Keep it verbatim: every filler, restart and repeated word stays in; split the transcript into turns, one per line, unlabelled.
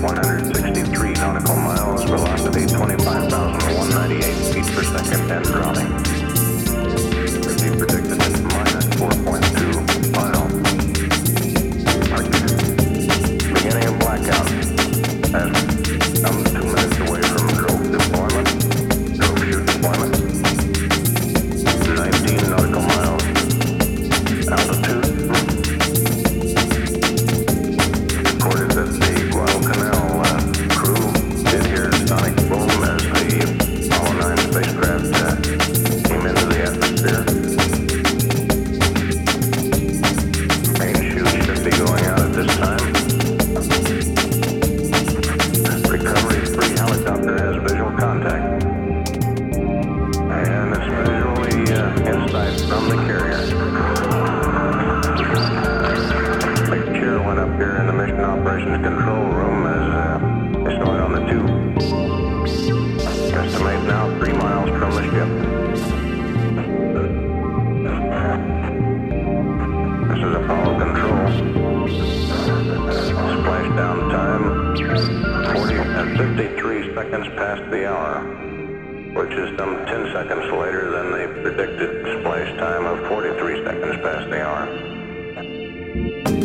one hundred sixty-three nautical miles, velocity twenty-five thousand one hundred ninety-eight feet per second and dropping. Receive predicted at minus four point two miles. Beginning of blackout. As I'm two minutes away from drogue deployment. Drogue chute deployment. nineteen nautical miles. Altitude. Reported that the Guadalcanal uh, crew did hear sonic boom as the Apollo nine spacecraft uh, came into the atmosphere. Main chute should be going out at this time. Recovery three helicopter has visual contact. And it's visually uh, insight from the carrier. The chair went up here in the mission operations control room as uh, they started on the tube. Estimate now three miles from the ship. This is Apollo control. Splashdown time forty and fifty-three seconds past the hour, which is some ten seconds later than the predicted splash time of forty-three seconds past the hour.